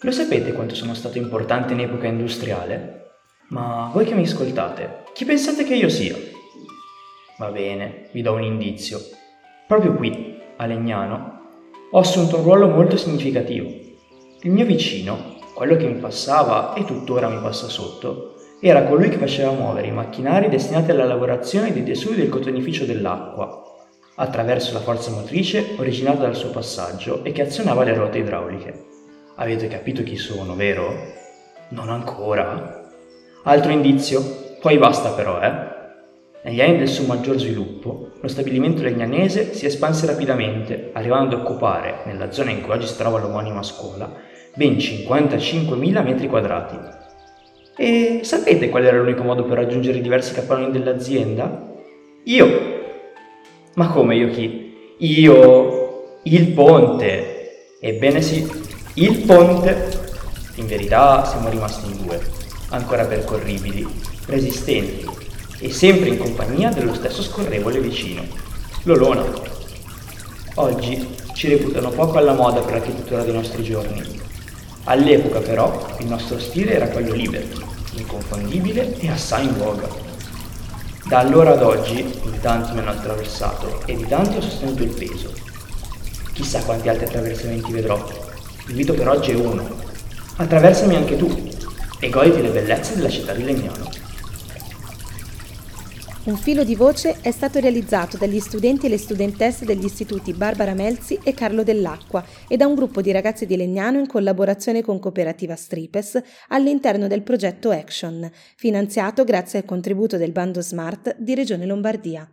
Lo sapete quanto sono stato importante in epoca industriale? Ma voi che mi ascoltate, chi pensate che io sia? Va bene, vi do un indizio. Proprio qui, a Legnano, ho assunto un ruolo molto significativo. Il mio vicino, quello che mi passava e tuttora mi passa sotto, era colui che faceva muovere i macchinari destinati alla lavorazione dei tessuti del cotonificio dell'acqua, attraverso la forza motrice originata dal suo passaggio e che azionava le ruote idrauliche. Avete capito chi sono, vero? Non ancora? Altro indizio? Poi basta però, Negli anni del suo maggior sviluppo, lo stabilimento legnanese si espanse rapidamente, arrivando ad occupare, nella zona in cui oggi si trova l'omonima scuola, ben 55.000 metri quadrati. E sapete qual era l'unico modo per raggiungere i diversi capannoni dell'azienda? Io! Ma come io chi? Io! Il ponte! Ebbene sì, il ponte! In verità siamo rimasti in due, ancora percorribili, resistenti e sempre in compagnia dello stesso scorrevole vicino, l'Olona. Oggi ci reputano poco alla moda per l'architettura dei nostri giorni. All'epoca però il nostro stile era quello libero, inconfondibile e assai in voga. Da allora ad oggi in tanti mi hanno attraversato e di tanti ho sostenuto il peso. Chissà quanti altri attraversamenti vedrò. L'invito per oggi è uno. Attraversami anche tu e goditi le bellezze della città di Legnano. Un filo di voce è stato realizzato dagli studenti e le studentesse degli istituti Barbara Melzi e Carlo Dell'Acqua e da un gruppo di ragazzi di Legnano in collaborazione con Cooperativa Stripes all'interno del progetto Action, finanziato grazie al contributo del bando Smart di Regione Lombardia.